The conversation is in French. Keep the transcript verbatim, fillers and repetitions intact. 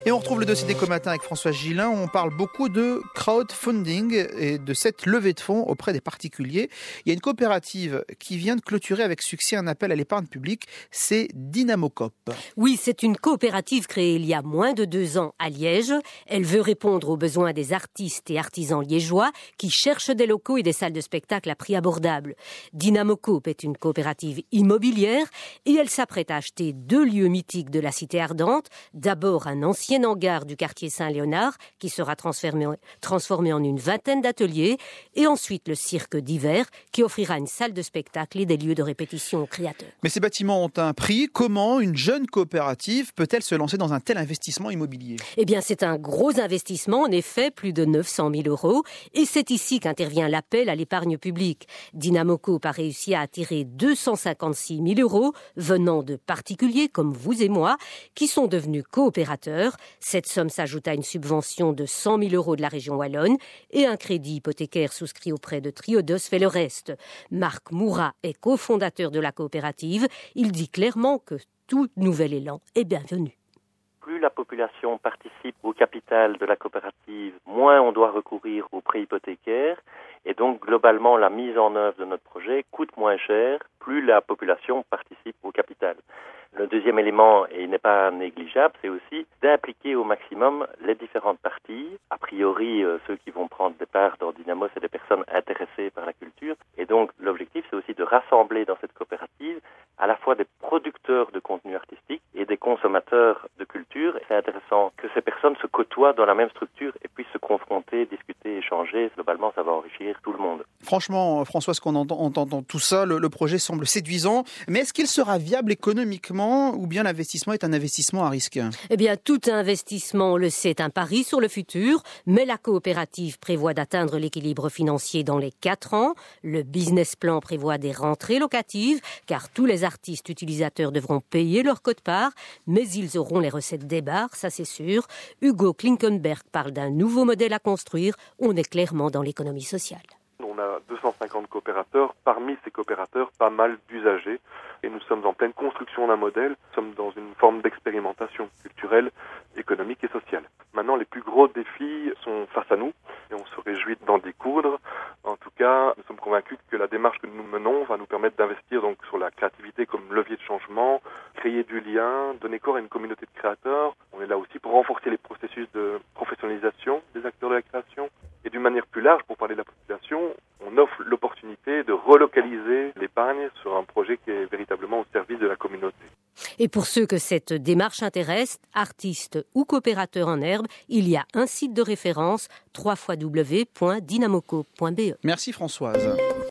Et on retrouve le dossier d'Éco Matin avec François Gillin. On parle beaucoup de crowdfunding et de cette levée de fonds auprès des particuliers. Il y a une coopérative qui vient de clôturer avec succès un appel à l'épargne publique. C'est Dynamo-Coop. Oui, c'est une coopérative créée il y a moins de deux ans à Liège. Elle veut répondre aux besoins des artistes et artisans liégeois qui cherchent des locaux et des salles de spectacle à prix abordable. Dynamo-Coop est une coopérative immobilière et elle s'apprête à acheter deux lieux mythiques de la cité ardente. D'abord un ancien hangar du quartier Saint-Léonard qui sera transformé, transformé en une vingtaine d'ateliers et ensuite le cirque d'hiver qui offrira une salle de spectacle et des lieux de répétition aux créateurs. Mais ces bâtiments ont un prix. Comment une jeune coopérative peut-elle se lancer dans un tel investissement immobilier ? Eh bien, c'est un gros investissement, en effet, plus de neuf cent mille euros. Et c'est ici qu'intervient l'appel à l'épargne publique. Dynamo-Coop a réussi à attirer deux cent cinquante-six mille euros venant de particuliers comme vous et moi qui sont devenus coopérateurs. Cette somme s'ajoute à une subvention de cent mille euros de la région wallonne et un crédit hypothécaire souscrit auprès de Triodos fait le reste. Marc Mourat est cofondateur de la coopérative. Il dit clairement que tout nouvel élan est bienvenu. Plus la population participe au capital de la coopérative, moins on doit recourir aux prêts hypothécaires. Et donc, globalement, la mise en œuvre de notre projet coûte moins cher, plus la population participe au capital. Le deuxième élément, et il n'est pas négligeable, c'est aussi d'impliquer au maximum les différentes parties. A priori, euh, ceux qui vont prendre des parts dans Dynamo, c'est des personnes intéressées par la culture. Et donc, l'objectif, c'est aussi de rassembler dans cette coopérative à la fois des producteurs de contenu artistique et des consommateurs de culture. Et c'est intéressant que ces personnes se côtoient dans la même structure et puissent se confronter, discuter, échanger. Globalement, ça va enrichir tout le monde. Franchement, François, ce qu'on entend, entend dans tout ça, le, le projet semble séduisant. Mais est-ce qu'il sera viable économiquement ou bien l'investissement est un investissement à risque ? Eh bien, tout investissement, on le sait, est un pari sur le futur. Mais la coopérative prévoit d'atteindre l'équilibre financier dans les quatre ans. Le business plan prévoit des rentrées locatives, car tous les artistes utilisateurs devront payer leur quote-part, mais ils auront les recettes des bars, ça c'est sûr. Hugo Klinkenberg parle d'un nouveau modèle à construire. On est clairement dans l'économie sociale. On a deux cent cinquante coopérateurs, parmi ces coopérateurs, pas mal d'usagers. Et nous sommes en pleine construction d'un modèle, nous sommes dans une forme d'expérimentation culturelle, économique et sociale. Maintenant, les plus gros défis sont face à nous et on se réjouit d'en découdre. En tout cas, nous sommes convaincus que la démarche que nous menons va nous permettre d'investir donc sur la créativité comme levier de changement, créer du lien, donner corps à une communauté de créateurs. On est là aussi pour renforcer les processus de professionnalisation des acteurs de la création. Et d'une manière plus large, pour parler de la population, on offre l'opportunité de relocaliser l'épargne sur un projet qui est véritablement au service de la communauté. Et pour ceux que cette démarche intéresse, artistes ou coopérateurs en herbe, il y a un site de référence, w w w point dynamocoop point b e. Merci Françoise.